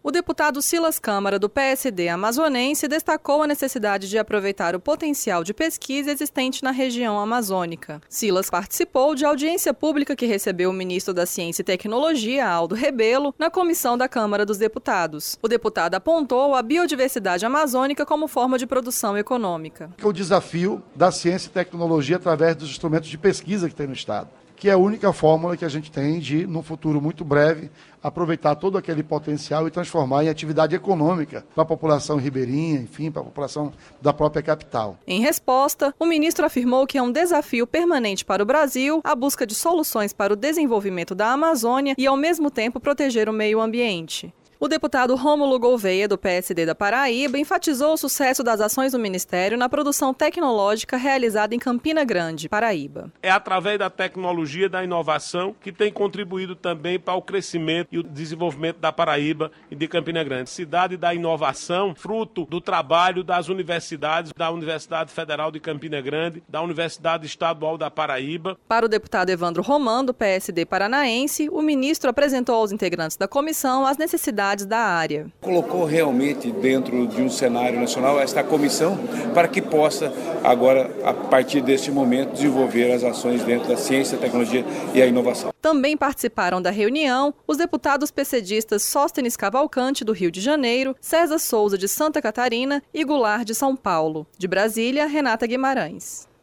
O deputado Silas Câmara, do PSD amazonense, destacou a necessidade de aproveitar o potencial de pesquisa existente na região amazônica. Silas participou de audiência pública que recebeu o ministro da Ciência e Tecnologia, Aldo Rebelo, na comissão da Câmara dos Deputados. O deputado apontou a biodiversidade amazônica como forma de produção econômica. O desafio da ciência e tecnologia através dos instrumentos de pesquisa que tem no Estado, que é a única fórmula que a gente tem de, num futuro muito breve, aproveitar todo aquele potencial e transformar em atividade econômica para a população ribeirinha, enfim, para a população da própria capital. Em resposta, o ministro afirmou que é um desafio permanente para o Brasil a busca de soluções para o desenvolvimento da Amazônia e, ao mesmo tempo, proteger o meio ambiente. O deputado Rômulo Gouveia, do PSD da Paraíba, enfatizou o sucesso das ações do Ministério na produção tecnológica realizada em Campina Grande, Paraíba. É através da tecnologia e da inovação que tem contribuído também para o crescimento e o desenvolvimento da Paraíba e de Campina Grande. Cidade da inovação, fruto do trabalho das universidades, da Universidade Federal de Campina Grande, da Universidade Estadual da Paraíba. Para o deputado Evandro Romão, do PSD paranaense, o ministro apresentou aos integrantes da comissão as necessidades da área. Colocou realmente dentro de um cenário nacional esta comissão para que possa agora, a partir deste momento, desenvolver as ações dentro da ciência, tecnologia e a inovação. Também participaram da reunião os deputados PCDistas Sóstenes Cavalcante, do Rio de Janeiro, César Souza, de Santa Catarina e Goulart, de São Paulo. De Brasília, Renata Guimarães.